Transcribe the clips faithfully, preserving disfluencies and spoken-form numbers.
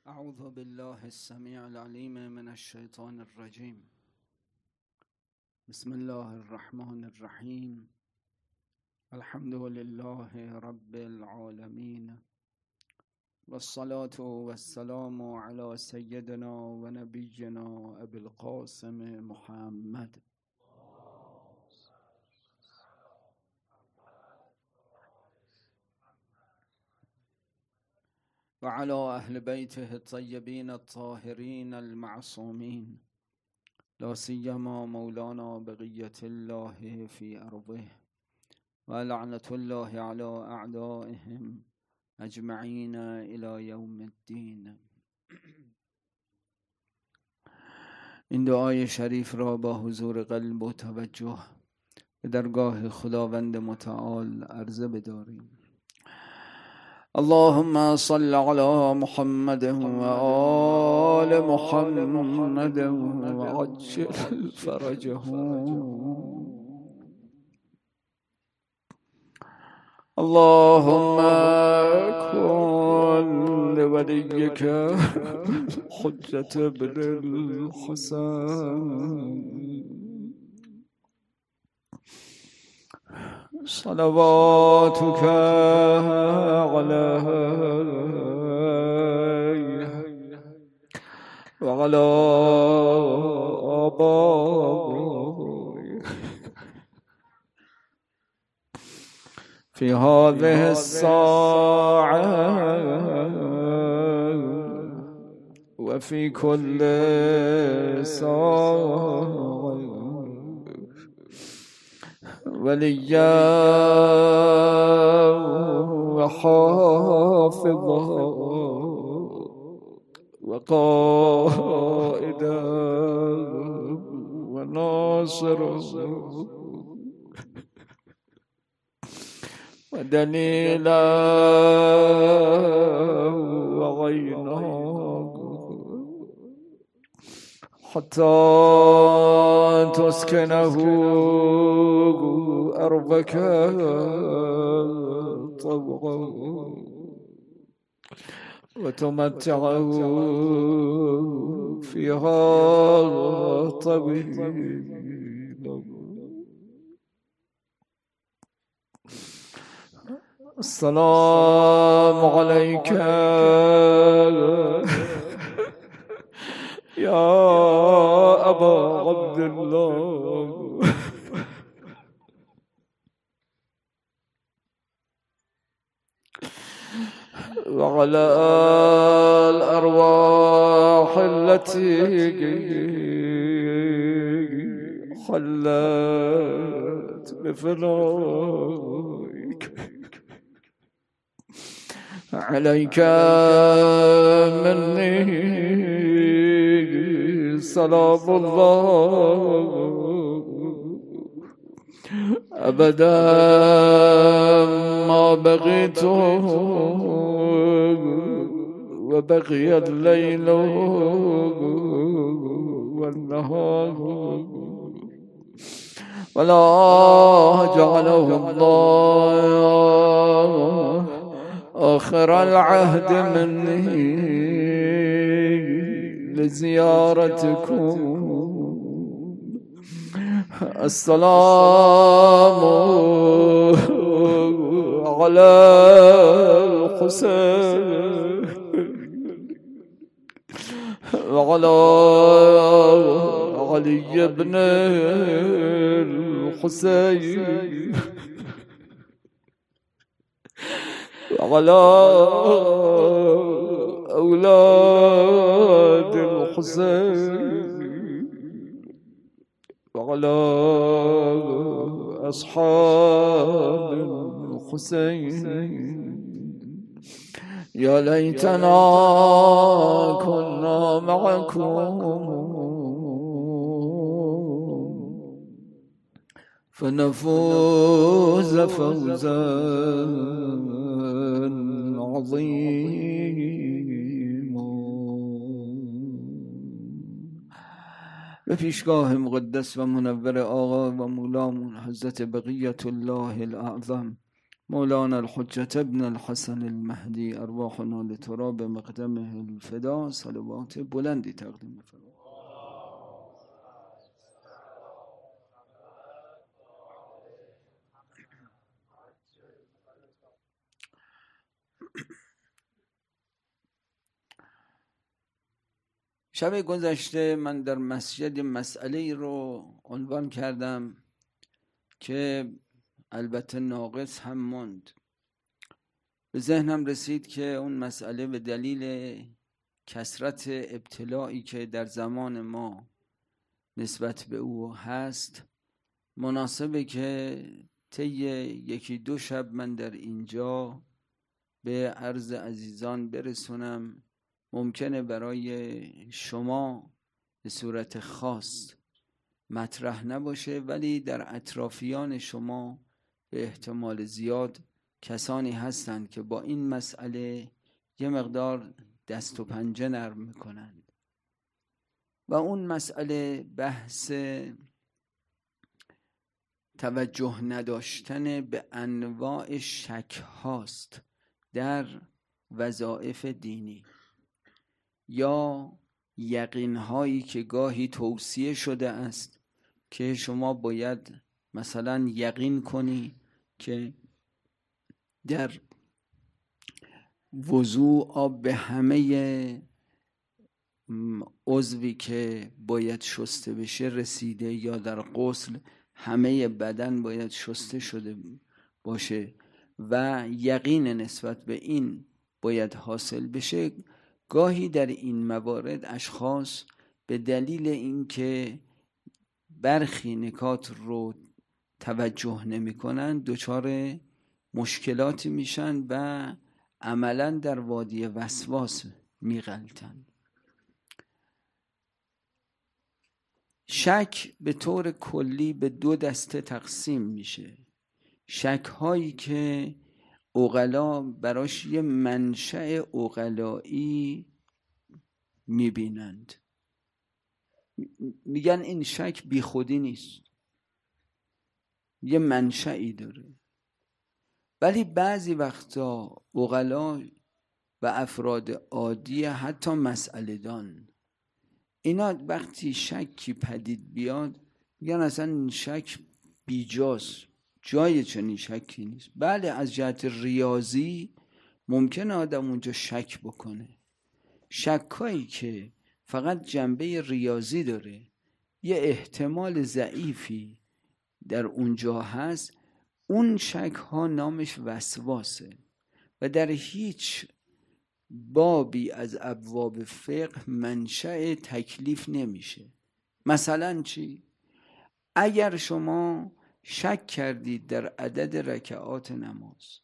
أعوذ بالله السميع العليم من الشيطان الرجيم. بسم الله الرحمن الرحيم. الحمد لله رب العالمين، والصلاة والسلام على سيدنا ونبينا أبي القاسم محمد وعلى أهل بيته الطيبين الطاهرين المعصومين، لا سيما مولانا بقية الله في أرضه، ولعنة الله على أعدائهم أجمعين إلى يوم الدين. این دعای شریف را با حضور قلب و توجه به درگاه خداوند متعال عرضه بداریم. اللهم صل على محمد وآل محمد وعجل فرجهم. اللهم كن لوليك حجة بن الحسن صلواتك عليه وعلى آبائه في هذه الساعة وفي كل ساعة وليا وحافظا وقائدا وناصرا ودليلا وعينا حتى تسكنه أرضك طوعا وتمتعه فيها طويلا. السلام عليك يا أبا عبد الله وعلى الأرواح التي حلت بفنائك. عليك مني سلام الله أبدا ما بقيت وبقي الليل والنهار، ولا جعله الله آخر العهد مني لزيارتكم. السلام على الحسين وعلى علي بن الحسين وعلى أولاد الحسين وعلى أصحاب الحسين. يا ليتنا كنا معكم فنفوز فوزا عظيما. به پیشگاه مقدس و منور آقا و مولامون حضرت بقیت الله الاعظم مولانا الحجة ابن الحسن المهدی ارواحنا لتراب مقدمه الفدا صلوات بلندی تقدیم فرمایید. شب گذشته من در مسجد مسئله ای رو عنوان کردم که البته ناقص هم موند. به ذهنم رسید که اون مسئله به دلیل کثرت ابتلایی که در زمان ما نسبت به او هست مناسبه که طی یکی دو شب من در اینجا به عرض عزیزان برسونم. ممکنه برای شما به صورت خاص مطرح نباشه، ولی در اطرافیان شما به احتمال زیاد کسانی هستند که با این مسئله یه مقدار دست و پنجه نرم میکنند و اون مسئله بحث توجه نداشتن به انواع شک هاست در وظایف دینی یا یقین هایی که گاهی توصیه شده است که شما باید مثلا یقین کنی که در وضوء آب به همه عضوی که باید شسته بشه رسیده، یا در غسل همه بدن باید شسته شده باشه و یقین نسبت به این باید حاصل بشه. گاهی در این موارد اشخاص به دلیل اینکه برخی نکات رو توجه نمی کنن دچار مشکلاتی میشن و عملا در وادی وسواس میغلطن. شک به طور کلی به دو دسته تقسیم میشه. شک هایی که عقلا براش یه منشأ عقلایی میبینند، میگن این شک بی خودی نیست، یه منشأی داره. ولی بعضی وقتا عقلا و افراد عادی حتی مسئله دان اینا وقتی شکی پدید بیاد میگن اصلا این شک بیجاست، جای چنین شکی نیست. بله از جهت ریاضی ممکنه آدم اونجا شک بکنه. شکایی که فقط جنبه ریاضی داره، یه احتمال ضعیفی در اونجا هست، اون شک ها نامش وسواسه و در هیچ بابی از ابواب فقه منشأ تکلیف نمیشه. مثلا چی؟ اگر شما شک کردید در عدد رکعات نماز،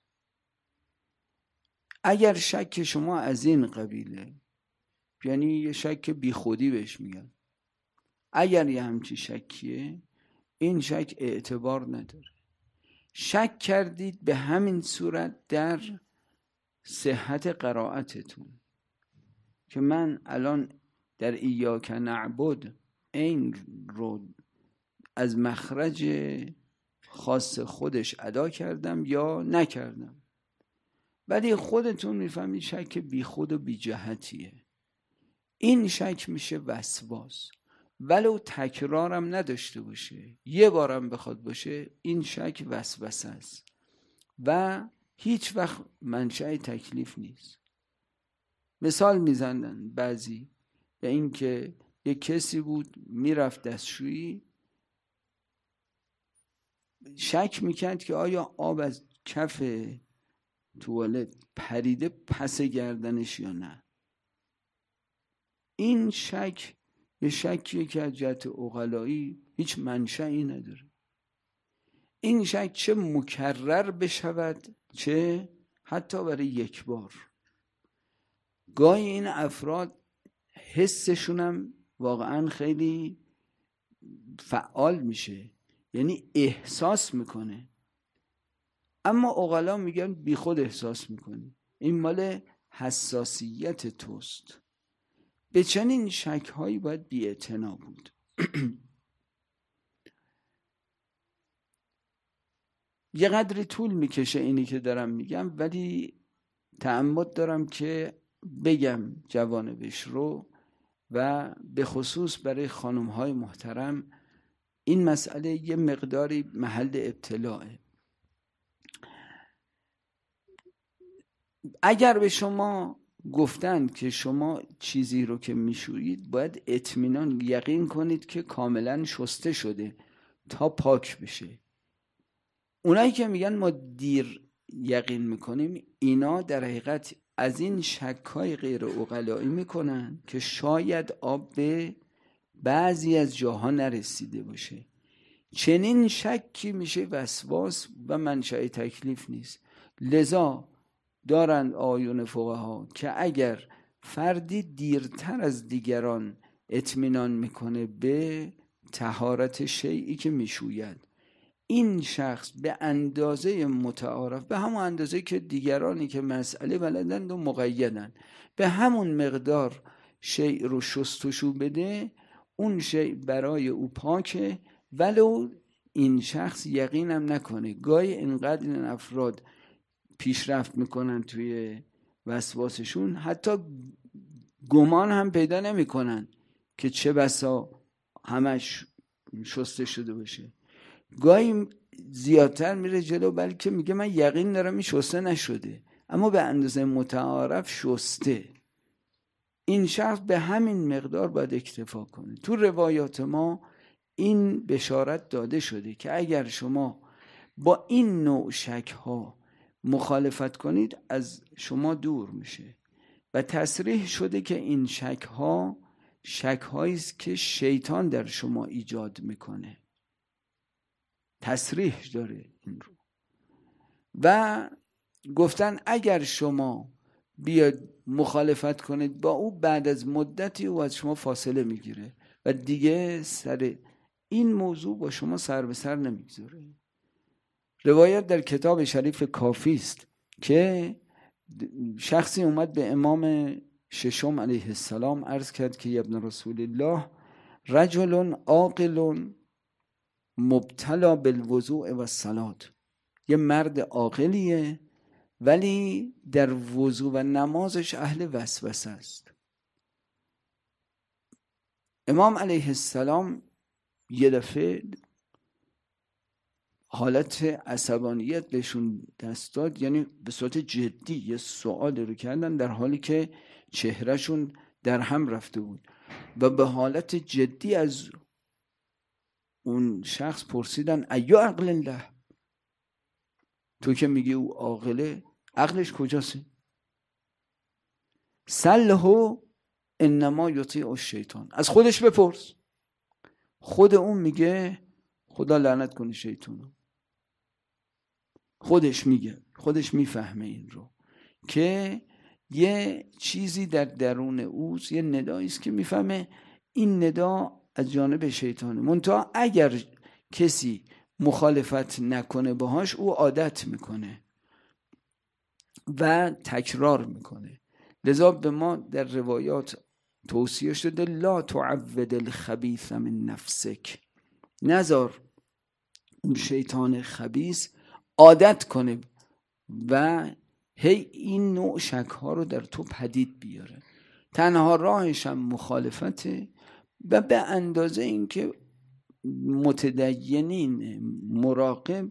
اگر شک شما از این قبیله، یعنی یه شک بی خودی بهش میگن، اگر یه همچی شکیه این شک اعتبار نداره. شک کردید به همین صورت در صحت قرائتتون که من الان در ایاک نعبد این رو از مخرج خاص خودش ادا کردم یا نکردم، ولی خودتون میفهمید شک بی خود و بی جهتیه. این شک میشه وسواس، ولو تکرارم نداشته باشه، یه بارم بخواد باشه، این شک وسوسه است و هیچ وقت منشأ تکلیف نیست. مثال میزنن بعضی به این که یک کسی بود میرفت دستشویی، شک میکرد که آیا آب از کف توالت پریده پس گردنش یا نه. این شک یه شکیه که از جهت عقلایی هیچ منشأی نداره. این شک چه مکرر بشود چه حتی برای یک بار. گاهی این افراد حسشون هم واقعا خیلی فعال میشه، یعنی احساس میکنه، اما عقلا میگن بی خود احساس میکنی، این مال حساسیت توست. به چنین شک هایی باید بی اعتنا بود. یه قدری طول میکشه اینی که دارم میگم، ولی تعمد دارم که بگم جوانبش رو، و به خصوص برای خانم‌های محترم این مسئله یه مقداری محل ابتلاعه. اگر به شما گفتن که شما چیزی رو که میشویید باید اطمینان یقین کنید که کاملا شسته شده تا پاک بشه، اونایی که میگن ما دیر یقین میکنیم، اینا در حقیقت از این شک‌های غیر عقلایی میکنن که شاید آب به بعضی از جاها نرسیده باشه. چنین شکی میشه وسواس و منشأ تکلیف نیست. لذا دارند آیون فقها که اگر فردی دیرتر از دیگران اطمینان میکنه به طهارت شیئی که میشوید، این شخص به اندازه متعارف، به همون اندازه که دیگرانی که مسئله بلدند و مقیدند، به همون مقدار شیء رو شستشو بده، اون شیء برای او پاکه، ولو این شخص یقینم نکنه. گاهی اینقدر این افراد پیشرفت میکنن توی وسواسشون، حتی گمان هم پیدا نمیکنن که چه بسا همش شسته شده باشه. گاهی زیادتر میره جلو، بلکه میگه من یقین دارم این شسته نشده، اما به اندازه متعارف شسته. این شخص به همین مقدار باید اکتفا کنه. تو روایات ما این بشارت داده شده که اگر شما با این نوع شک ها مخالفت کنید از شما دور میشه. و تصریح شده که این شک ها شک هایی است که شیطان در شما ایجاد میکنه. تصریح داره این رو. و گفتن اگر شما بیاد مخالفت کنید با او، بعد از مدتی او از شما فاصله میگیره و دیگه سر این موضوع با شما سر به سر نمیگذاره. روایت در کتاب شریف کافی است که شخصی اومد به امام ششم علیه السلام عرض کرد که ابن رسول الله، رجل عاقل مبتلا بالوضوء و الصلاة، یه مرد عاقلیه ولی در وضو و نمازش اهل وسوسه است. امام علیه السلام یه دفعه حالت عصبانیت بهشون دست داد، یعنی به صورت جدی یه سوال رو کردن در حالی که چهرهشون در هم رفته بود و به حالت جدی از اون شخص پرسیدن ایو عقل الله، تو که میگی او عاقله، عقلش کجاست؟ سله انما یطیع الشیطان، از خودش بپرس. خود اون میگه خدا لعنت کنه شیطانو. خودش میگه، خودش میفهمه این رو که یه چیزی در درون اوست، یه ندایی است که میفهمه این ندا از جانب شیطانه. منتها اگر کسی مخالفت نکنه باهاش، او عادت میکنه و تکرار میکنه. لذا به ما در روایات توصیه شده لا تعود الخبیث من نفسک، نذار اون شیطان خبیث عادت کنه و هی این نوع شک ها رو در تو پدید بیاره. تنها راهش هم مخالفته و به اندازه این که متدینین مراقب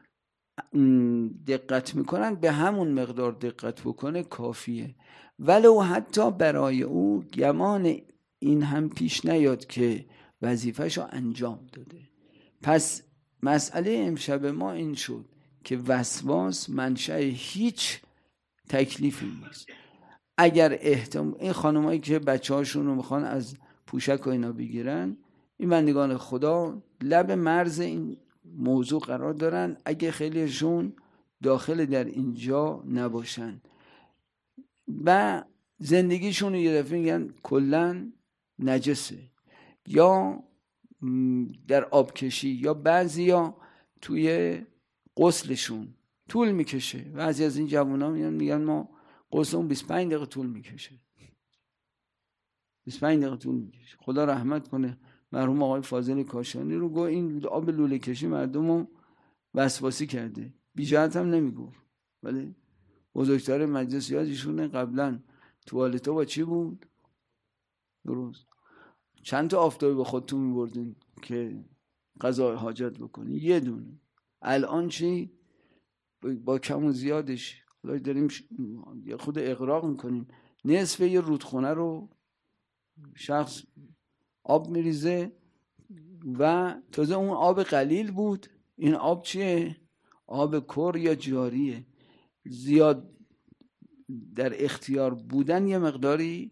دقت میکنن، به همون مقدار دقت بکنه کافیه. ولو حتی برای او گمان این هم پیش نیاد که وظیفه‌شو انجام داده. پس مسئله امشب ما این شد که وسواس منشأ هیچ تکلیفی نیست. اگر احتمال این خانمایی که بچه‌هاشون رو میخوان از پوشک و اینا بگیرن، این بندگان خدا لب مرز این موضوع قرار دارن. اگه خیلیشون داخل در اینجا نباشن و زندگیشون رو یه دفعه میگن کلن نجسه، یا در آبکشی، یا بعضیا توی غسلشون طول میکشه. بعضی از این جوونا میگن میگن ما غسلمون بیست و پنج دقیقه طول میکشه، بیست و پنج دقیقه طول میکشه. خدا رحمت کنه مرحوم آقای فاضل کاشانی رو، گو این آب لوله کشی مردمو وسواسی کرده، بی جهت هم نمیگفت، ولی بزرگتر مجلس یادشونه قبلا توالتا با چی بود؟ درست. چند تا آفتابی با خودتون میبردین که قضای حاجت بکنی؟ یه دونه. الان چی؟ با کم و زیادش داریم یه خود اغراق میکنیم. نصف یه رودخونه رو شخص آب میریزه و تازه اون آب قلیل بود. این آب چیه؟ آب کر یا جاریه. زیاد در اختیار بودن یه مقداری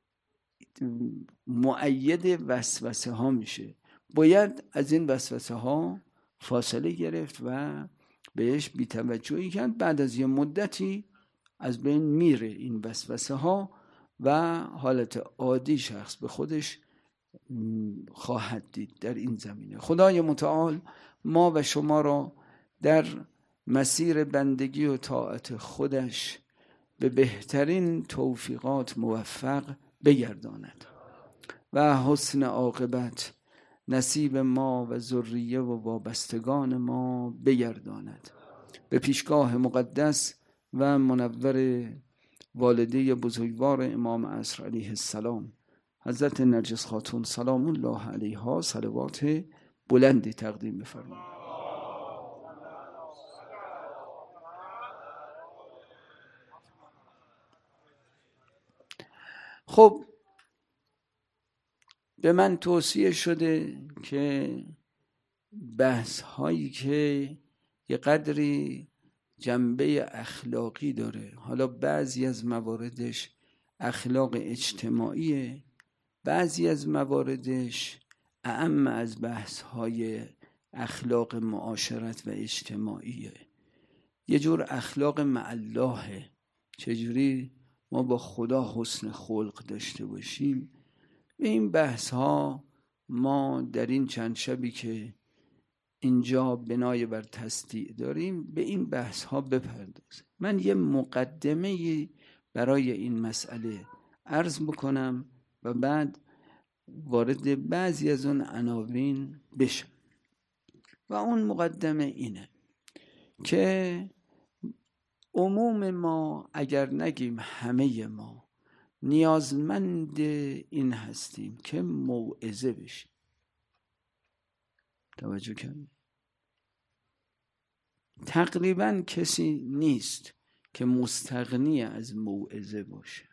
مؤید وسوسه ها میشه. باید از این وسوسه ها فاصله گرفت و بهش بی‌توجهی کرد. بعد از یه مدتی از بین میره این وسوسه ها و حالت عادی شخص به خودش خواهد دید در این زمینه. خدای متعال ما و شما را در مسیر بندگی و طاعت خودش به بهترین توفیقات موفق بگرداند و حسن عاقبت نصیب ما و ذریه و وابستگان ما بگرداند. به پیشگاه مقدس و منور والده بزرگوار امام عصر علیه السلام حضرت نرجس خاتون سلام الله علیها صلوات بلندی تقدیم بفرمایید. خب به من توصیه شده که بحث هایی که یه قدری جنبه اخلاقی داره، حالا بعضی از مواردش اخلاق اجتماعیه، بعضی از مواردش اعم از بحث های اخلاق معاشرت و اجتماعیه، یه جور اخلاق مع الله، چجوری ما با خدا حسن خلق داشته باشیم. به این بحث ها ما در این چند شبی که اینجا بنای بر تصدیع داریم به این بحث ها بپردازیم. من یه مقدمه برای این مسئله عرض بکنم و بعد وارد بعضی از اون عناوین بشم. و اون مقدمه اینه که عموم ما، اگر نگیم همه ما، نیازمند این هستیم که موعظه بشیم. توجه کنید، تقریبا کسی نیست که مستغنی از موعظه باشه.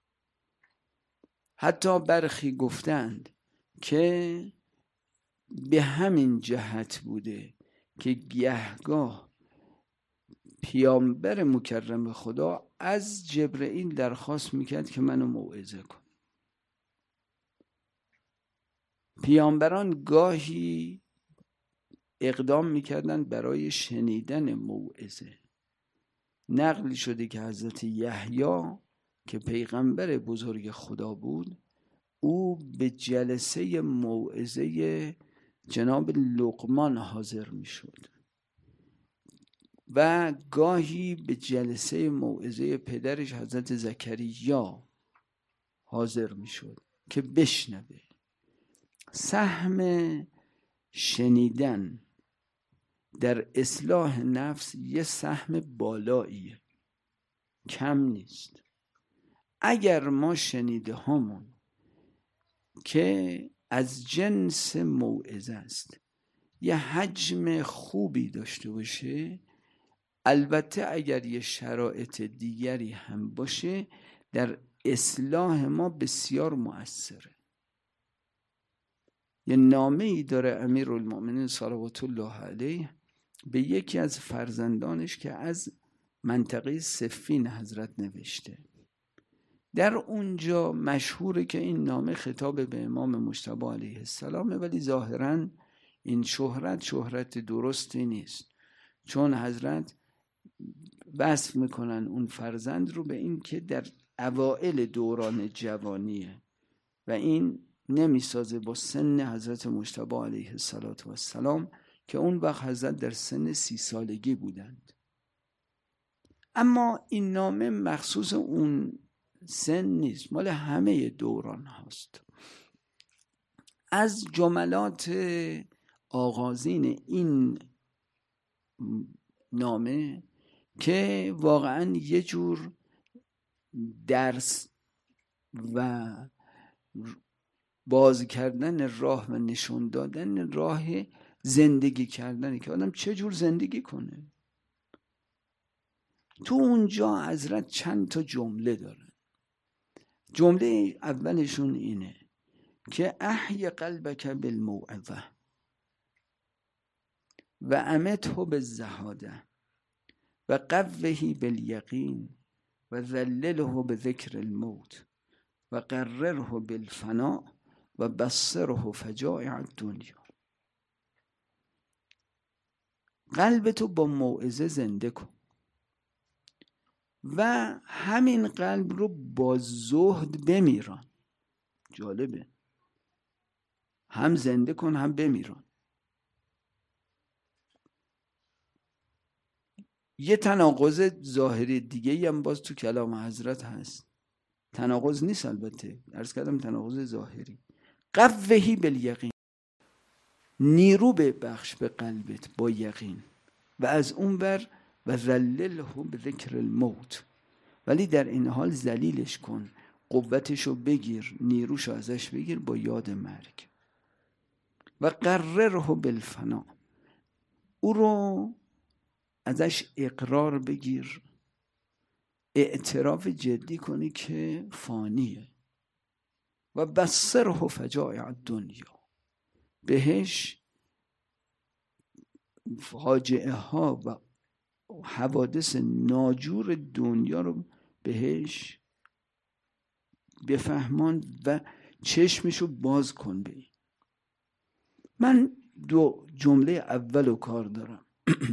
حتی برخی گفتند که به همین جهت بوده که گهگاه پیامبر مکرم خدا از جبرئیل درخواست میکرد که منو موعظه کن. پیامبران گاهی اقدام میکردن برای شنیدن موعظه. نقل شده که حضرت یحیی که پیغمبر بزرگ خدا بود، او به جلسه موعظه جناب لقمان حاضر میشد و گاهی به جلسه موعظه پدرش حضرت زکریا حاضر میشد که بشنوه. سهم شنیدن در اصلاح نفس یه سهم بالاییه، کم نیست. اگر ما شنیده هامون که از جنس موعظه است یه حجم خوبی داشته باشه، البته اگر یه شرایط دیگری هم باشه در اصلاح ما بسیار مؤثره. یه نامه ای داره امیرالمؤمنین صلوات الله علیه به یکی از فرزندانش که از منطقه صفین حضرت نوشته. در اونجا مشهوره که این نامه خطاب به امام مجتبی علیه السلامه، ولی ظاهراً این شهرت شهرت درستی نیست، چون حضرت وصف میکنن اون فرزند رو به این که در اوائل دوران جوانیه و این نمیسازه با سن حضرت مجتبی علیه السلام که اون وقت حضرت در سن سی سالگی بودند. اما این نامه مخصوص اون سن نیست، مال همه دوران هاست. از جملات آغازین این نامه که واقعا یه جور درس و باز کردن راه و نشون دادن راه زندگی کردنه که آدم چه جور زندگی کنه. تو اونجا حضرت چند تا جمله دارن. جمله اولشون اینه که احی قلبک بالموعظه و امته بالزهاده و قوه بالیقین و ذلله بذکر الموت و قرره بالفناء و بصره فجائع الدنیا. قلبتو با موعظه زنده کن و همین قلب رو با زهد بمیران. جالبه، هم زنده کن هم بمیران. یه تناقض ظاهری دیگه هم باز تو کلام حضرت هست. تناقض نیست البته، عرض کردم تناقض ظاهری. قوهی بالیقین، نیرو به بخش به قلبت با یقین، و از اون بر و ذلله بذکر الموت، ولی در این حال ذلیلش کن، قوتشو بگیر، نیروشو ازش بگیر با یاد مرگ. و قرره بالفنا، او رو ازش اقرار بگیر، اعتراف جدی کنی که فانیه. و بصره فجائع الدنیا، بهش فاجعه ها و حوادث ناجور دنیا رو بهش بفهمان و چشمشو باز کن به این. من دو جمله اولو کار دارم.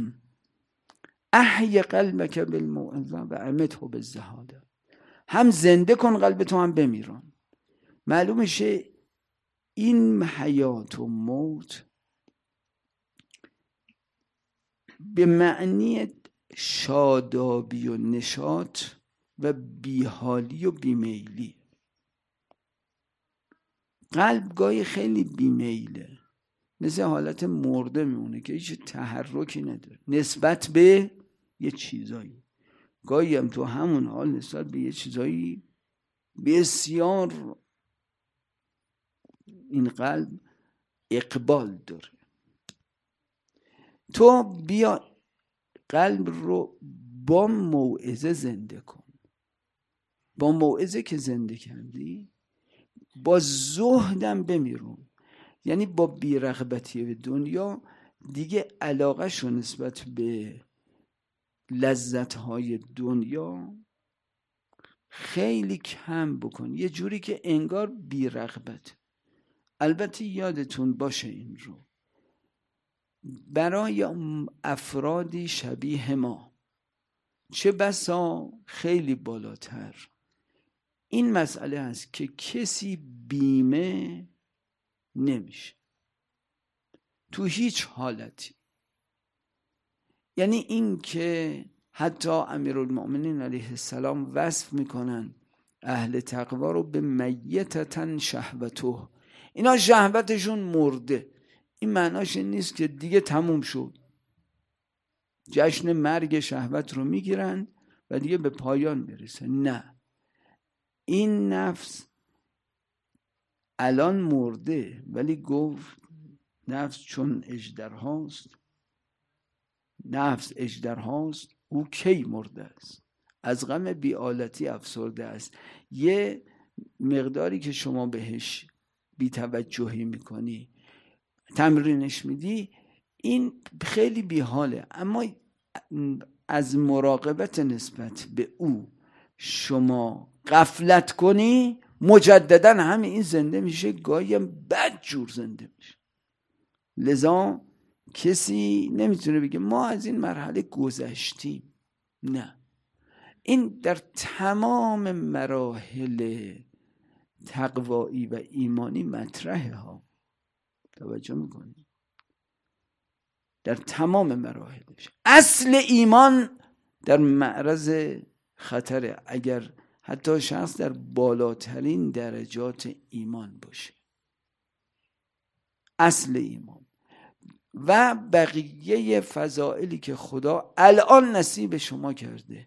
احی قلبک بالموعظه و امته بالزهاده، هم زنده کن قلبتو هم بمیران. معلوم شه این حیات و موت به معنی شادابی و نشاط و بیحالی و بیمیلی. قلب گاهی خیلی بیمیله، مثل حالت مرده میمونه که هیچ تحرکی نداره نسبت به یه چیزایی. گاهی هم تو همون حال نسبت به یه چیزایی بسیار این قلب اقبال داره. تو بیا قلب رو با موعظه زنده کن. با موعظه که زنده کردی با زهدم بمیرون، یعنی با بیرغبتی به دنیا دیگه علاقه شو نسبت به لذت‌های دنیا خیلی کم بکن، یه جوری که انگار بیرغبت. البته یادتون باشه این رو برای افرادی شبیه ما، چه بسا خیلی بالاتر، این مسئله هست که کسی بیمه نمیشه تو هیچ حالتی. یعنی این که حتی امیرالمؤمنین علیه السلام وصف میکنن اهل تقوا رو به میتتن شهوته، اینا شهوتشون مرده. این معناش نیست که دیگه تموم شد، جشن مرگ شهوت رو میگیرن و دیگه به پایان میرسه. نه، این نفس الان مرده، ولی گفت نفس چون اژدرهاست، نفس اژدرهاست او کی مرده است، از غم بی‌آلتی افسرده است. یه مقداری که شما بهش بی‌توجهی میکنی، تمرینش میدی، این خیلی بیحاله. اما از مراقبت نسبت به او شما غفلت کنی، مجددا همین این زنده میشه، گاهی هم بد جور زنده میشه. لذا کسی نمیتونه بگه ما از این مرحله گذشتیم. نه، این در تمام مراحل تقوایی و ایمانی مطرحه ها. توجه میکنی؟ در تمام مراحلش اصل ایمان در معرض خطره، اگر حتی شخص در بالاترین درجات ایمان باشه. اصل ایمان و بقیه فضائلی که خدا الان نصیب شما کرده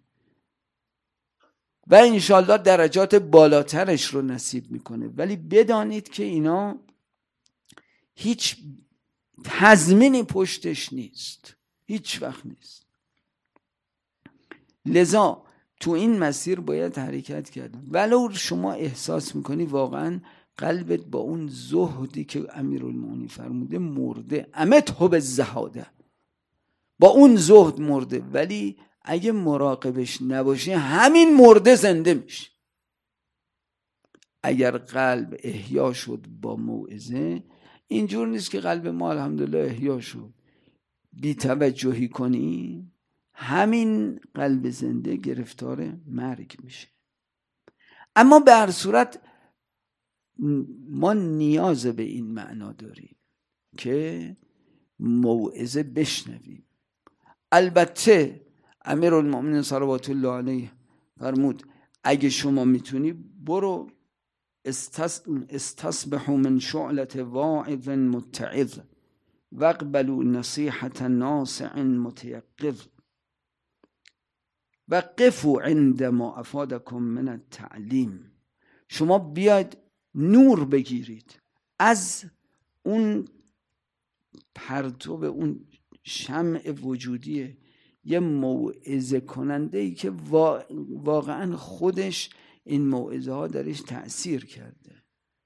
و انشالله درجات بالاترش رو نصیب میکنه. ولی بدانید که اینا هیچ تضمینی پشتش نیست، هیچ وقت نیست. لذا تو این مسیر باید حرکت کرد. ولو شما احساس میکنی واقعا قلبت با اون زهدی که امیرالمومنین فرموده مرده، امته بالزهاده، با اون زهد مرده، ولی اگه مراقبش نباشی همین مرده زنده میشه. اگر قلب احیا شد با موعظه، اینجور نیست که قلب ما الحمدلله احیا شد بی توجهی کنی، همین قلب زنده گرفتار مرگ میشه. اما به هر صورت ما نیاز به این معنا داریم که موعظه بشنویم. البته امیرالمومنین صلوات الله علیه فرمود اگه شما میتونی برو استصبحوا من شعلة واعظ متعظ واقبلوا نصیحة ناصع متیقظ وقفوا عند ما افادکم من التعلیم. شما بیاید نور بگیرید از اون پرتو، اون شمع وجودی یه موعظه کننده ای که واقعا خودش این موعظه ها درش تأثیر کرده.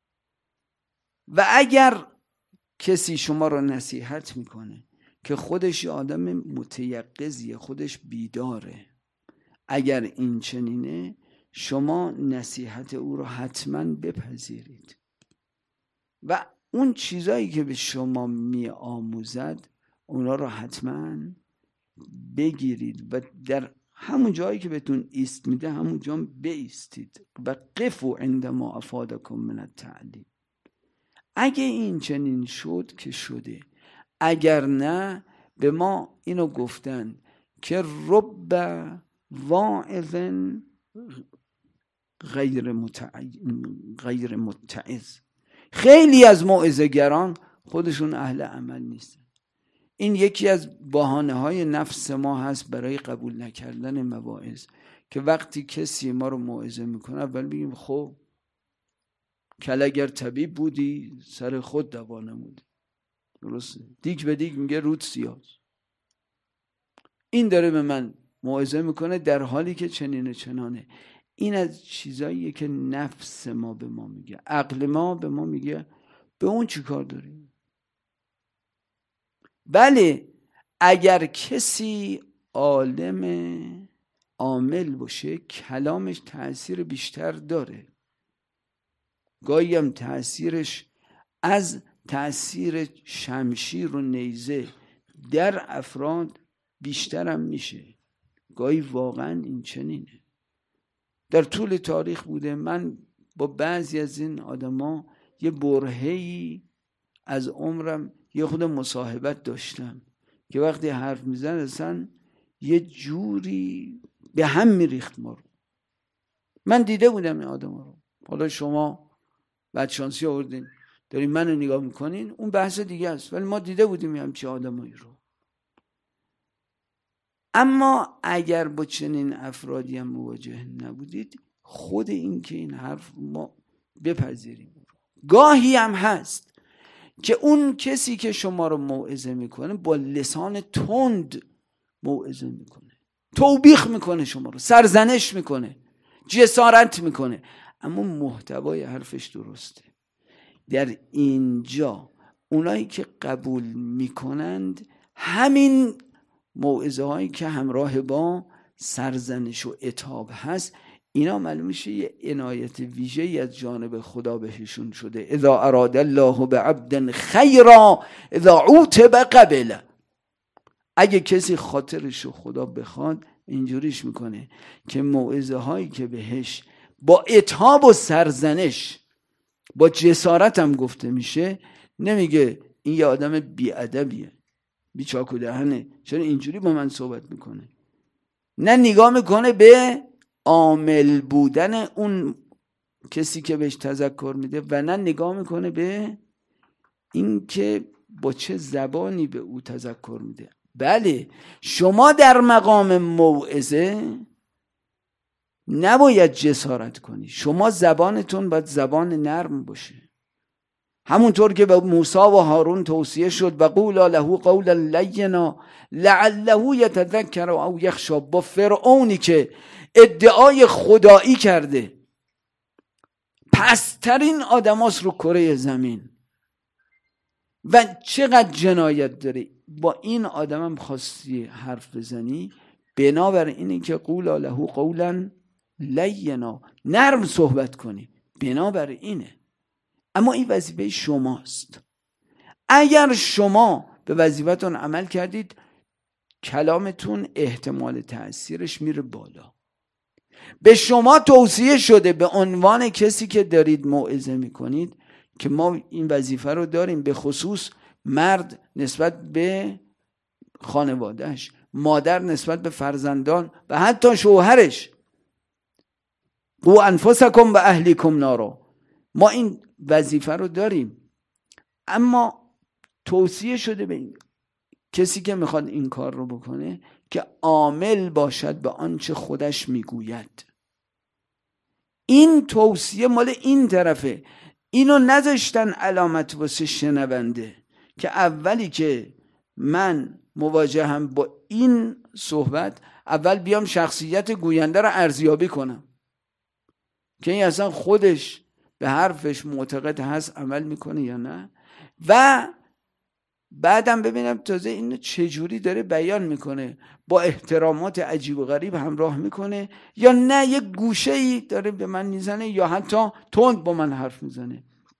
و اگر کسی شما رو نصیحت میکنه که خودش یه آدم متیقظیه، خودش بیداره، اگر این چنینه شما نصیحت او رو حتما بپذیرید و اون چیزایی که به شما می آموزد اونا رو حتما بگیرید و در همون جایی که بهتون ایست میده همون جا بایستید. و قفوا عندما افادکم من التعلیم. اگه این چنین شد که شده، اگر نه به ما اینو گفتن که رب واعظ غیر غیر متعظ. خیلی از موعظه‌گران خودشون اهل عمل نیستن. این یکی از بهانه های نفس ما هست برای قبول نکردن مواعظ، که وقتی کسی ما رو موعظه میکنه اول بگیم خب کله اگر طبیب بودی سر خود دوا نمودی. درسته؟ دیگ به دیگ میگه رود سیاز. این داره به من موعظه میکنه در حالی که چنینه چنانه. این از چیزاییه که نفس ما به ما میگه، عقل ما به ما میگه به اون چی کار داریم. بله اگر کسی عالم عامل باشه کلامش تأثیر بیشتر داره، گاهی هم تأثیرش از تأثیر شمشیر و نیزه در افراد بیشتر هم میشه. گاهی واقعا این چنینه. در طول تاریخ بوده من با بعضی از این آدما یه برهه‌ای از عمرم یه خود مصاحبت داشتم که وقتی حرف میزن اصلا یه جوری به هم میریخت ما رو. من دیده بودم این آدما رو. حالا شما بدشانسی آوردین دارین منو نگاه میکنین، اون بحث دیگه است، ولی ما دیده بودیم همچین آدمایی رو. اما اگر با چنین افرادی هم مواجه نبودید، خود این که این حرف ما بپذیریم. گاهی هم هست که اون کسی که شما رو موعظه میکنه با لسان تند موعظه میکنه، توبیخ میکنه، شما رو سرزنش میکنه، جسارت میکنه، اما محتوای حرفش درسته. در اینجا اونایی که قبول میکنند همین موعظه هایی که همراه با سرزنش و عتاب هست، اینا معلوم میشه یه عنایت ویژه‌ای از جانب خدا بهشون شده. اذا اراد الله بعبد خیرا اذا عوتب قبل. اگه کسی خاطرشو خدا بخواد اینجوریش میکنه که موعظه هایی که بهش با عتاب و سرزنش با جسارت هم گفته میشه، نمیگه این یه آدم بی‌ادبیه، بیچاک و دهنه، چرا اینجوری با من صحبت میکنه. نه، نگاه میکنه به عامل بودن اون کسی که بهش تذکر میده و نه نگاه میکنه به این که با چه زبانی به او تذکر میده. بله شما در مقام موعظه نباید جسارت کنی، شما زبانتون باید زبان نرم باشه، همونطور که به موسی و هارون توصیه شد و قولا له قولا لینا لعله یتذکر او یخشی. با فرعونی که ادعای خدایی کرده، پسترین آدماس رو کره زمین و چقدر جنایت داره، با این آدمم خواستی حرف بزنی، بنابر اینه که قولا له قولا لینا، نرم صحبت کنی، بنابر اینه. اما این وظیفه شماست. اگر شما به وظیفتون عمل کردید، کلامتون احتمال تأثیرش میره بالا. به شما توصیه شده به عنوان کسی که دارید موعظه میکنید که ما این وظیفه رو داریم، به خصوص مرد نسبت به خانوادهش، مادر نسبت به فرزندان و حتی شوهرش. قو انفسکم و اهلیکم نارا، ما این وظیفه رو داریم. اما توصیه شده به این کسی که میخواد این کار رو بکنه که عامل باشد به آنچه خودش میگوید. این توصیه مال این طرفه. اینو نذاشتن علامت واسه شنونده که اولی که من مواجهم با این صحبت، اول بیام شخصیت گوینده رو ارزیابی کنم که این اصلا خودش به حرفش معتقد هست، عمل میکنه یا نه، و بعدم ببینم تازه اینو چجوری داره بیان میکنه، با احترامات عجیب و غریب همراه میکنه یا نه یک گوشه‌ای داره به من میزنه یا حتی تند با من حرف میزنه.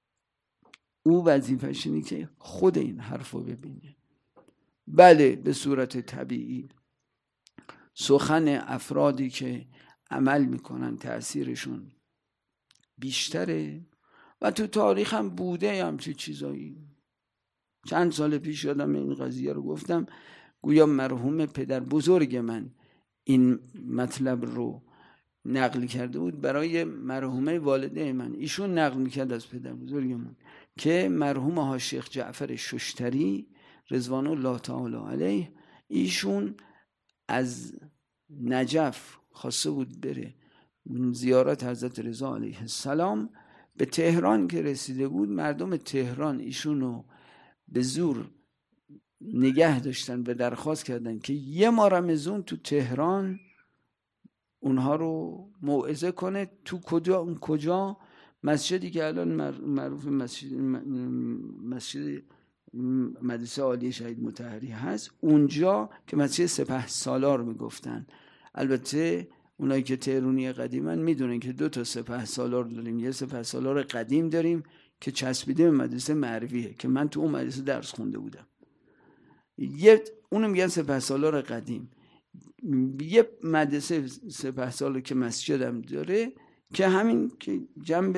او وظیفه‌ش اینه که خود این حرف رو ببینه. بله به صورت طبیعی سخن افرادی که عمل میکنن تأثیرشون بیشتره و تو تاریخ هم بوده همچه چیزایی. چند سال پیش یادم این قضیه رو گفتم، گویا مرحوم پدر بزرگ من این مطلب رو نقل کرده بود برای مرحومه والده من. ایشون نقل میکرد از پدر بزرگ من که مرحوم ها شیخ جعفر ششتری رضوان الله تعالی علیه، ایشون از نجف خواسته بود بره زیارت حضرت رضا علیه السلام. به تهران که رسیده بود، مردم تهران ایشونو به زور نگه داشتن و درخواست کردن که یه ماه رمضان تو تهران اونها رو موعظه کنه. تو کجا؟ اون کجا؟ مسجدی که الان معروف مسجد مسجد مدرسه عالی شهید مطهری هست، اونجا که مسجد سپه سالار میگفتن. البته اونایی که تهرونی قدیمن میدونن که دو تا سپه سالار داریم. یه سپه سالار قدیم داریم که چسبیده به مدرسه معرویه که من تو اون مدرسه درس خونده بودم، یه اونم میگن سپه سالار قدیم. یه مدرسه سپه سالار که مسجدم داره که همین که جنب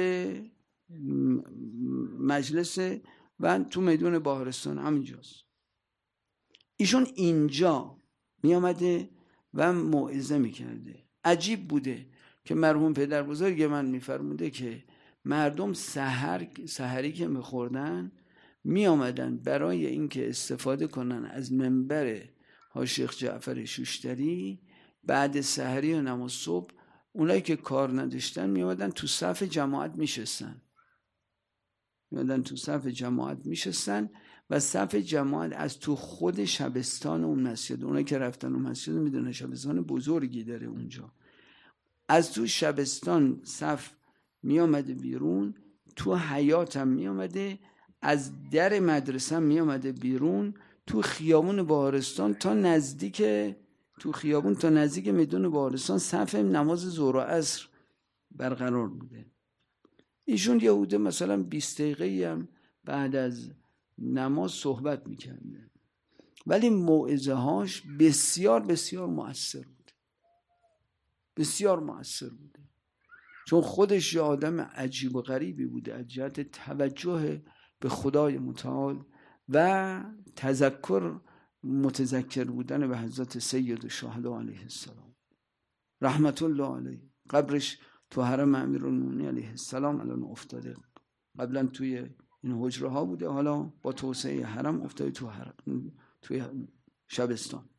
مجلس و تو میدون بهارستان همینجاست. ایشون اینجا می آمده و موعظه میکرده. عجیب بوده که مرحوم پدر بزرگ من میفرموده که مردم سحر سحری که میخوردن می آمدن برای اینکه استفاده کنن از منبر ها شیخ جعفر شوشتری، بعد سحری و نماز صبح اونایی که کار نداشتن می آمدن تو صف جماعت میشستن می آمدن تو صف جماعت میشستن و صف جماعت از تو خود شبستان اون مسجد، اونایی که رفتن اون مسجد میدونن شبستان بزرگی داره اونجا، از تو شبستان صف می آمده بیرون، تو حیات هم می آمده، از در مدرسه هم می آمده بیرون، تو خیابون بهارستان تا نزدیک تو خیابون تا نزدیک میدون بهارستان صف نماز ظهر و عصر برقرار بوده. ایشون یهوده مثلا بیست دقیقه هم بعد از نماز صحبت میکرده، ولی موعظه هاش بسیار بسیار مؤثر بود، بسیار مؤثر بوده، چون خودش یه آدم عجیب و غریبی بوده از جهت توجه به خدای متعال و تذکر متذکر بودن به حضرت سید الشهدا علیه السلام رحمت الله علیه. قبرش تو حرم امیرالمومنین علیه السلام الان افتاده، قبلا توی این حجره ها بوده، حالا با توسعه حرم افتاده تو حرم، توی شبستان.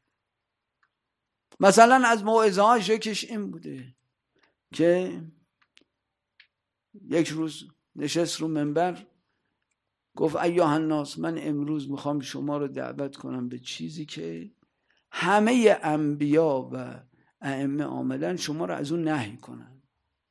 مثلا از موعظه هاش یکیش این بوده که یک روز نشست رو منبر گفت ایها الناس، من امروز میخوام شما رو دعوت کنم به چیزی که همه انبیا و ائمه آمدن شما رو از اون نهی کنن.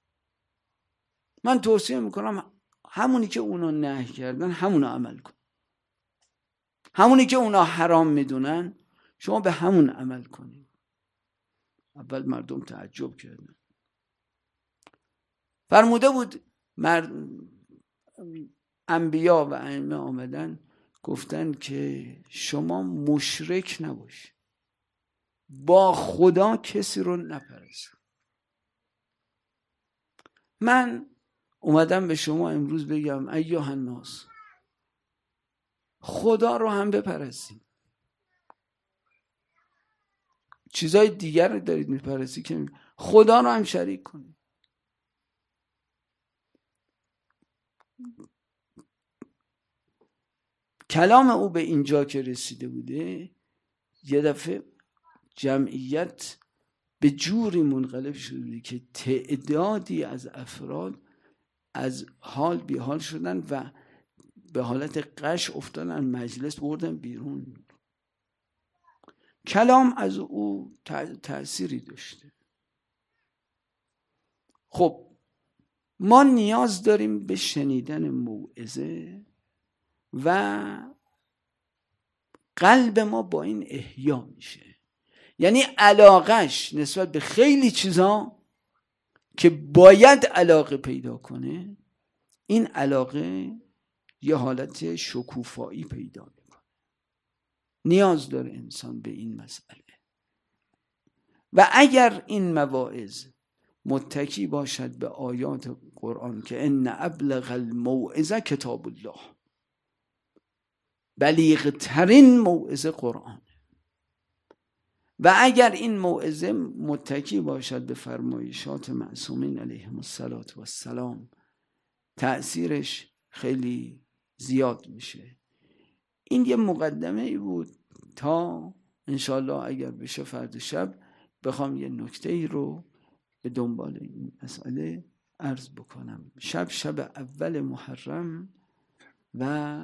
من توصیه میکنم همونی که اونا نهی کردن همونو عمل کن، همونی که اونا حرام میدونن شما به همون عمل کنید. اول مردم تعجب کردن. فرموده بود مرد انبیا و ائمه آمدن گفتن که شما مشرک نباش، با خدا کسی رو نپرست. من اومدم به شما امروز بگم ایها الناس، خدا رو هم بپرستید. چیزای دیگر رو دارید میپرستید که خدا رو هم شریک کنید. کلام او به اینجا که رسیده بوده، یه دفعه جمعیت به جوری منقلب شده بوده که تعدادی از افراد از حال بی حال شدن و به حالت قش افتادن، مجلس بردن بیرون. کلام از او تأثیری داشته. خب ما نیاز داریم به شنیدن موعظه و قلب ما با این احیا میشه، یعنی علاقش نسبت به خیلی چیزا که باید علاقه پیدا کنه، این علاقه یه حالت شکوفایی پیدا میکنه. نیاز داره انسان به این مسئله. و اگر این مواعظ متکی باشد به آیات قرآن که ان ابلغ الموعظه کتاب الله، بلیغ ترین موعظه قرآن، و اگر این موعظه متکی باشد به فرمایشات معصومین علیهم السلام، تأثیرش خیلی زیاد میشه. این یه مقدمه ای بود تا انشالله اگر بشه فرد شب بخوام یه نکته ای رو به دنبال این مسئله عرض بکنم. شب شب اول محرم و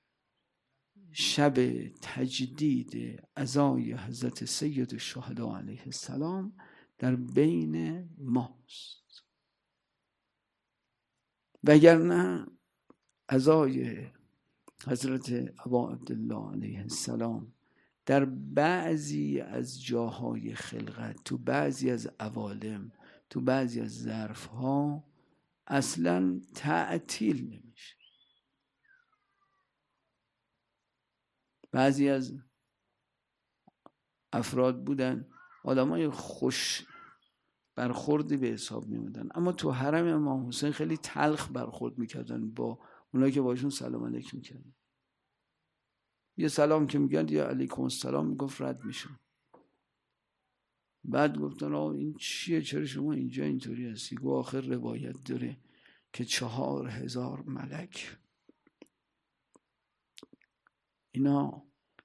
شب تجدید عزای حضرت سید الشهدا علیه السلام در بین ماست، وگرنه عزای حضرت ابا عبدالله علیه السلام در بعضی از جاهای خلقت، تو بعضی از عوالم، تو بعضی از ظرفها اصلا تعطیل نمیشه. بعضی از افراد بودن آدمای خوش برخوردی به حساب میموندن، اما تو حرم امام حسین خیلی تلخ برخورد میکردن با اونایی که باشون سلام علیک میکردن. یه سلام که میگن یا علیکم السلام میگفت رد میشن. بعد گفتن آه این چیه، چرا شما اینجا اینطوری هستی؟ گفت آخر روایت داره که چهار هزار ملک اینا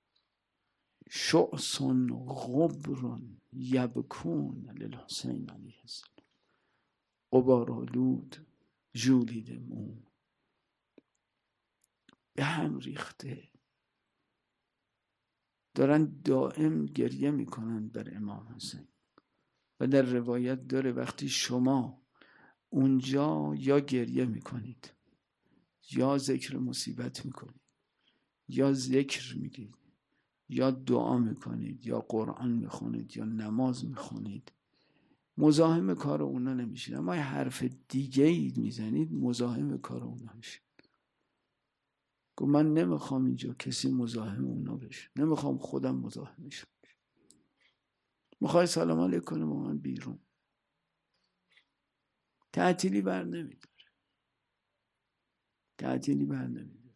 شعث غبر یبکون للحسین علیه السلام، غبارآلود ژولیده مو به هم ریخته، دارن دائم گریه میکنن بر امام حسین. و در روایت داره وقتی شما اونجا یا گریه میکنید یا ذکر مصیبت میکنید یا ذکر میگید یا دعا میکنید یا قرآن میخونید یا نماز میخونید، مزاحم کار اونا نمیشید. اما یه حرف دیگه ای میزنید مزاحم کار اونا میشید. گفت من نمیخوام اینجا کسی مزاحم اونا بشه، نمیخوام خودم مزاحمش بشه. میخوای سلام علیک کنه با من بیرون، تعطیلی بر نمیداره، تعطیلی بر نمیداره.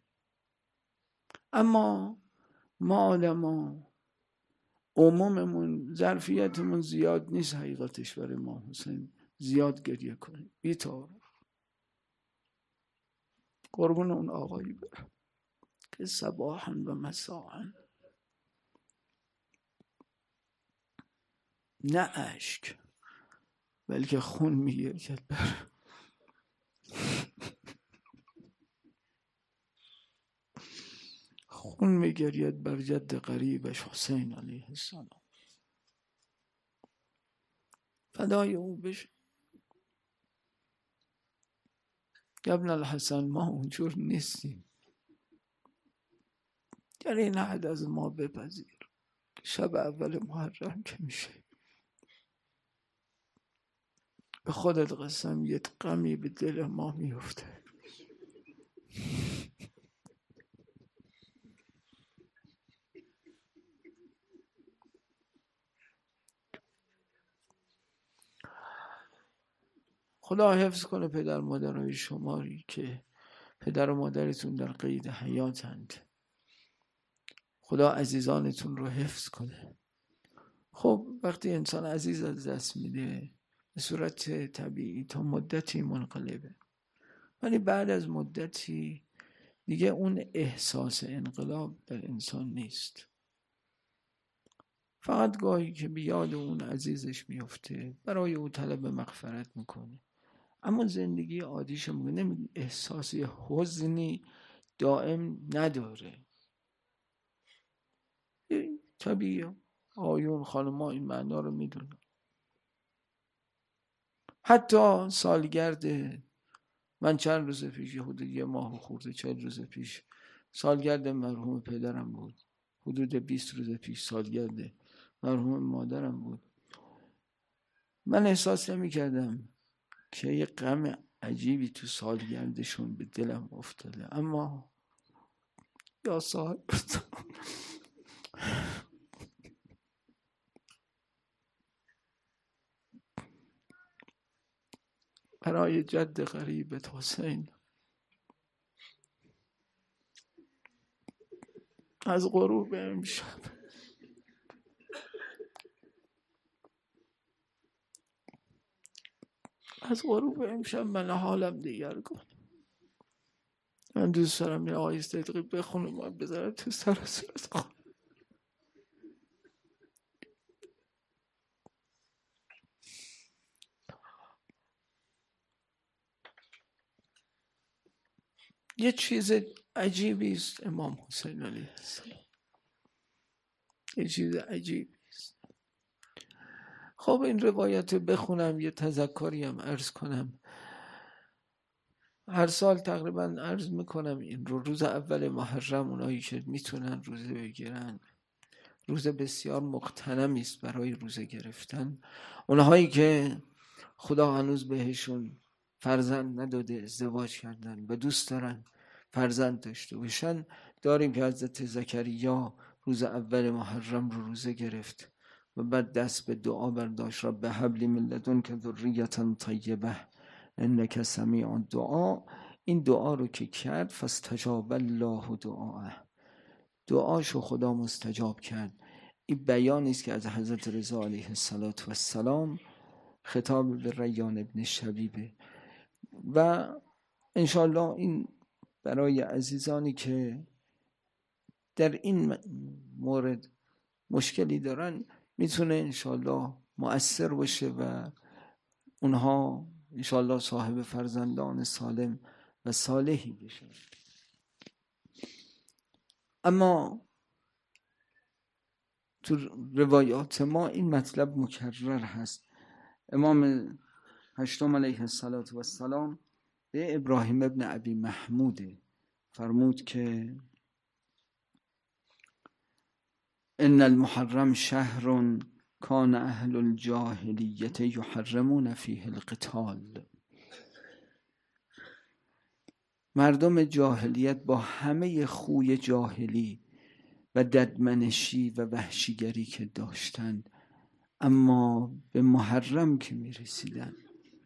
اما ما آدما عموممون ظرفیتمون زیاد نیست حقیقتش برای امام حسین زیاد گریه کنیم. بی‌طرف قربون اون آقایی برم که صباحا و مساء نه اشک بلکه خون میگرید بر خون میگرید بر جد قریبش حسین علیه السلام، فدای او بشه. ابن الحسن ما اونجور نیستیم، در این حد از ما بپذیر. شب اول محرم که میشه به خودت قسم یه غمی به دل ما میفته. خدا حفظ کنه پدر مادرای شماری که پدر و مادرتون در قید حیاتند. خدا عزیزانتون رو حفظ کنه. خب وقتی انسان عزیز از دست میده به صورت طبیعی تا مدتی منقلبه، ولی بعد از مدتی دیگه اون احساس انقلاب در انسان نیست. فقط گاهی که بیاد اون عزیزش میفته برای او طلب مغفرت میکنه، اما زندگی عادیش میکنه، احساس حزنی دائم نداره. طبیعیه، آیون خانم‌ها این معنا رو میدونن. حتی سالگرد من چند روز پیش، حدود یه ماه خورده چند روز پیش سالگرد مرحوم پدرم بود، حدود بیست روز پیش سالگرد مرحوم مادرم بود. من احساس نمی کردم که یه غم عجیبی تو سالگردشون به دلم افتاده، اما یا صاحب برای جد غریبت حسین از غروب امشب از غروب امشب من حالم دیگر کن. من دوست دارم یه آیسته دقیق بخونم و بذارم تو سر صورت خون. یه چیز عجیبی است امام حسین علیه السلام، یه چیز عجیبی است. خب این روایت بخونم، یه تذکری هم عرض کنم. هر سال تقریبا عرض میکنم این رو، روز اول محرم اونایی که میتونن روزه بگیرن، روز بسیار مغتنمی است برای روزه گرفتن. اونهایی که خدا هنوز بهشون فرزند نداده، ازدواج کردن و دوست دارن فرزند داشته باشن، داریم که حضرت زکریا روز اول محرم رو روزه گرفت و بعد دست به دعا برداشت: رب هب لی من لدنک ذریة طیبه انک سمیع الدعا. این دعا رو که کرد فاستجاب الله دعاه، دعاشو خدا مستجاب کرد. این بیانی است که از حضرت رضا علیه السلام خطاب به ریان ابن شبیبه. و انشالله این برای عزیزانی که در این مورد مشکلی دارن میتونه انشالله مؤثر باشه و اونها انشالله صاحب فرزندان سالم و صالحی بشن. اما تو روایات ما این مطلب مکرر هست. امام هشتم علیه السلام به ابراهیم ابن ابی محمود فرمود که ان المحرم شهر کان اهل الجاهلیت یحرمون فیه القتال. مردم جاهلیت با همه خوی جاهلی و ددمنشی و وحشیگری که داشتند، اما به محرم که می رسیدن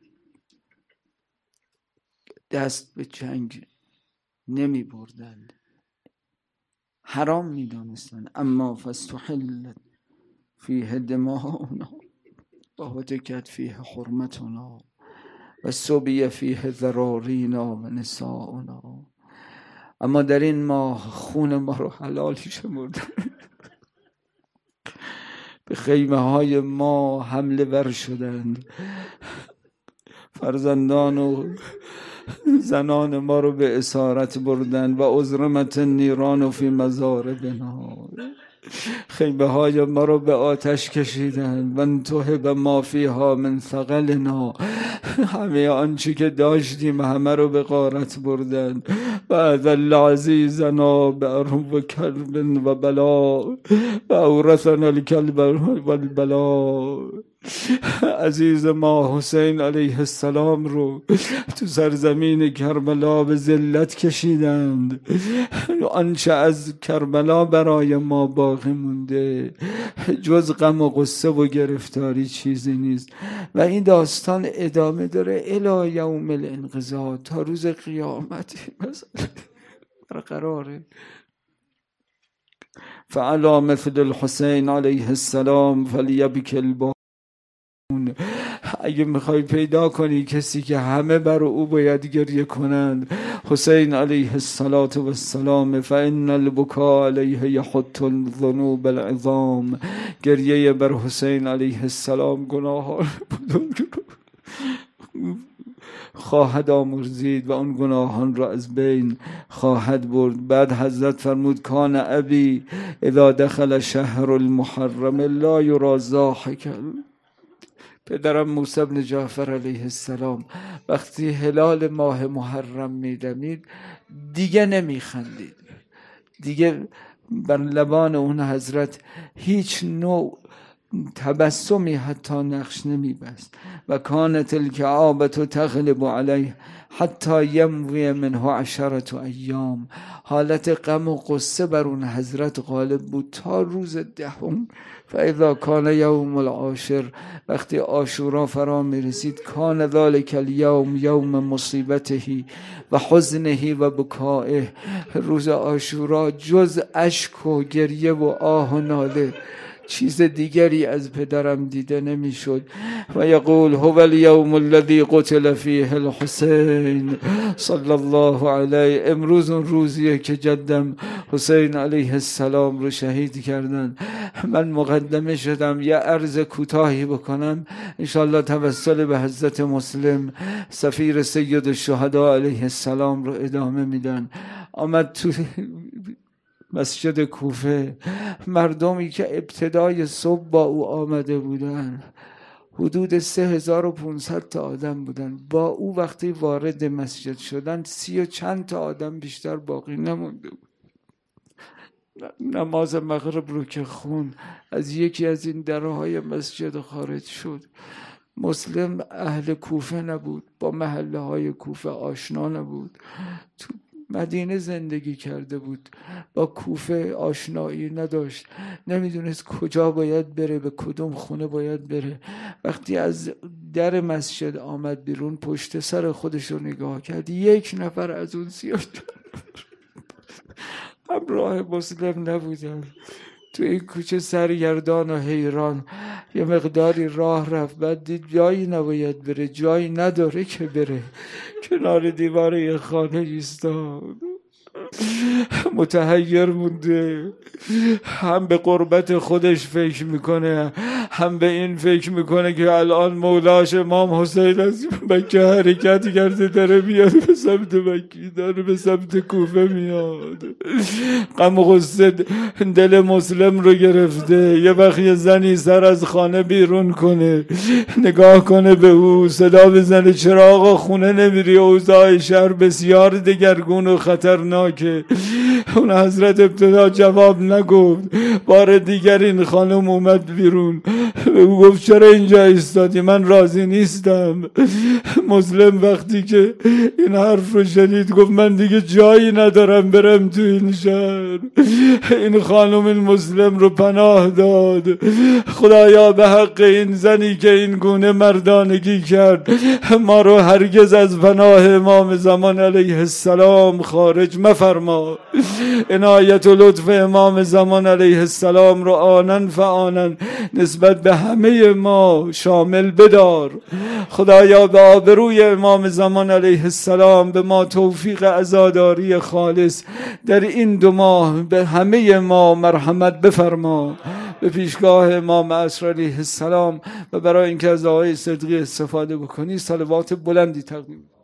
دست به جنگ نمی بردند، حرام می دانستند. اما فاستحلت فیه دماؤنا و هتکت فیه حرمتنا و سبی فیه ذرارینا و نساؤنا اما در این ماه خون ما رو حلالی شمردن، به خیمه های ما حمله ور شدند، فرزندان و زنان ما رو به اسارت بردن و ازرمت نیران فی مزاربنا، خیمه های ما رو به آتش کشیدن و انتهب ما فیها من ثقلنا، همه آنچه که داشتیم همه رو به غارت بردن و اذل عزیزنا بعرب و کلب و بلا و اورثنا الکلب و البلا. عزیز ما حسین علیه السلام رو تو سرزمین کربلا به ذلت کشیدند، آنچه از کربلا برای ما باقی مونده جز غم و غصه و گرفتاری چیزی نیست. و این داستان ادامه داره الی یوم الانقضاء، تا روز قیامت مثلا برقراره. فعلی مثل الحسین علیه السلام فلیبک البا. اگه میخوای پیدا کنی کسی که همه بر او باید گریه کنند، حسین علیه السلام، فإن البکا علیه یحط الذنوب العظام، گریه بر حسین علیه السلام گناهان خواهد آمرزید و اون گناهان را از بین خواهد برد. بعد حضرت فرمود کان ابی اذا دخل شهر المحرم لا یرا ضاحکا، پدرم موسی بن جعفر علیه السلام وقتی هلال ماه محرم میدمید دیگه نمیخندید، دیگه بر لبان اون حضرت هیچ نوع تبسمی حتی نقش نمیبست. و کانت الکعابة تغلب علیه حتی یموی منه عشرت ایام، حالت غم و قصه بر اون حضرت غالب بود تا روز دهم. فاذا کان یوم العاشر، وقتی عاشورا فرا میرسید، کان ذلک الیوم یوم مصیبته و حزنه و بکائه، روز عاشورا جز اشک و گریه و آه و ناله چیز دیگری از پدرم دیده نمیشد. و یقول هو الیوم الذی قتل فیه الحسین صلی الله علیه، امروز اون روزیه که جدم حسین علیه السلام رو شهید کردن. من مقدمه شدم یه عرض کوتاهی بکنم، انشالله توسل به حضرت مسلم سفیر سید الشهدا علیه السلام رو ادامه میدن. آمد تو مسجد کوفه، مردمی که ابتدای صبح با او آمده بودن حدود سه هزار و پونصد تا آدم بودن، با او وقتی وارد مسجد شدن سی و چند تا آدم بیشتر باقی نمونده بود. نماز مغرب رو که خون از یکی از این درهای مسجد خارج شد. مسلم اهل کوفه نبود، با محله های کوفه آشنا نبود، تو مدینه زندگی کرده بود، با کوفه آشنایی نداشت، نمیدونست کجا باید بره، به کدوم خونه باید بره. وقتی از در مسجد آمد بیرون، پشت سر خودش رو نگاه کرد، یک نفر از اون سیاه همراه مسلم نبودن. تو این کوچه سرگردان و حیران یه مقداری راه رفت، بعد دید جایی نباید بره، جایی نداره که بره، کنار دیوار یه خانه ایستاد، متحیر مونده، هم به قربت خودش فکر میکنه، هم به این فکر میکنه که الان مولاش امام حسین از مکه حرکت کرده، داره میاد به سمت مکه، داره به سمت کوفه میاد. غم و غصه دل مسلم رو گرفته. یه وقت یه زنی سر از خانه بیرون کنه، نگاه کنه به او، صدا بزنه چراغ خونه نمیری، اوضاع شهر بسیار دگرگون و خطرناکه. اون حضرت ابتدا جواب نگفت، بار دیگر این خانم اومد بیرون، به او گفت چرا اینجا ایستادی؟ من راضی نیستم. مسلم وقتی که این حرف رو شنید گفت من دیگه جایی ندارم برم تو این شهر. این خانم این مسلم رو پناه داد. خدایا به حق این زنی که این گونه مردانگی کرد، ما رو هرگز از پناه امام زمان علیه السلام خارج مفرما. عنایت و لطف امام زمان علیه السلام رو آنن فآنن نسبت به به همه ما شامل بدار. خدایا به آبروی امام زمان علیه السلام به ما توفیق عزاداری خالص در این دو ماه به همه ما مرحمت بفرما. به پیشگاه امام عصر علیه السلام و برای اینکه از آقای صدقی استفاده بکنی صلوات بلندی تقدیم